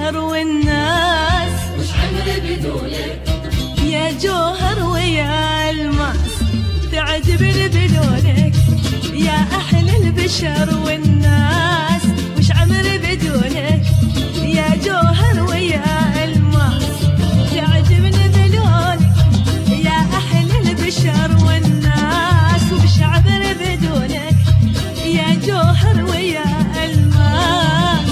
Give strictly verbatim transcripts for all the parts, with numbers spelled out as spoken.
البشر والناس، وش عمري بدونك يا جوهر ويا الماس، تعجبني بدونك يا أحلى البشر والناس، وش عمري بدونك يا جوهر ويا الماس، تعجبني بدونك يا أحلى البشر والناس، وش عمري بدونك يا جوهر ويا الماس.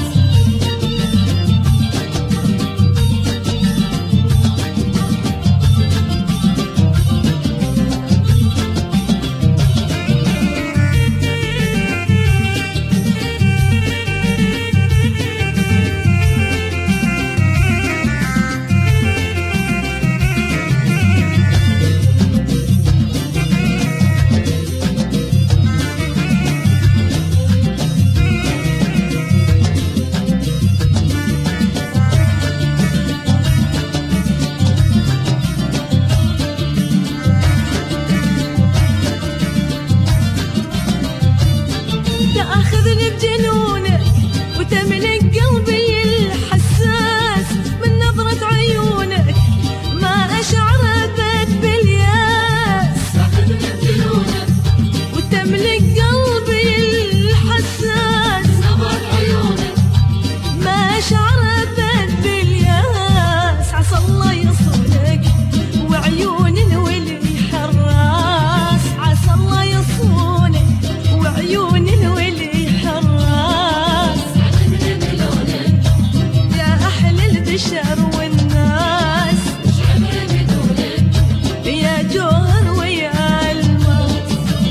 تأخذني بجنونك وتملك قلبي الحساس، من نظرة عيونك ما أشعر أبد بالياس. تأخذني بجنونك وتملك قلبي الحساس، من نظرة عيونك ما أشعر أبد بالياس. عسى الله يصونك وعيون الولي حراس، عسى الله يصونك وعيون الولي حراس. عجبني بلونك يا أحلى البشر والناس، وش عمري بدونك يا جوهر ويا الماس.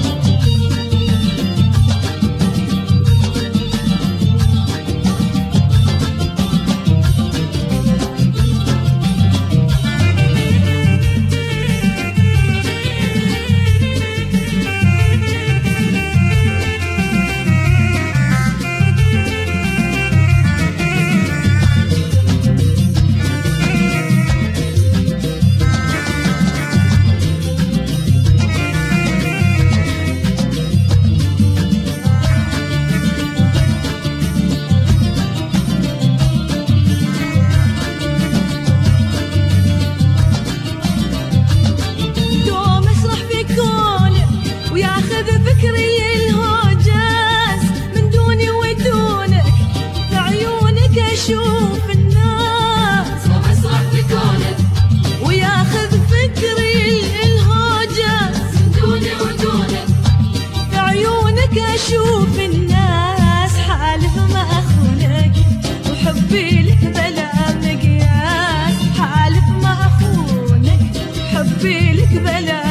دوم أسرح في كونك وياخذ فكري الهوجاز، من دوني ودونك في عيونك أشوف الناس. دوم أسرح في كونك وياخذ فكري الهوجاز، من دوني ودونك في عيونك أشوف الناس. حالف ما أخونك وحبي لك بلا مقياس، حالف ما أخونك حبي لك بلا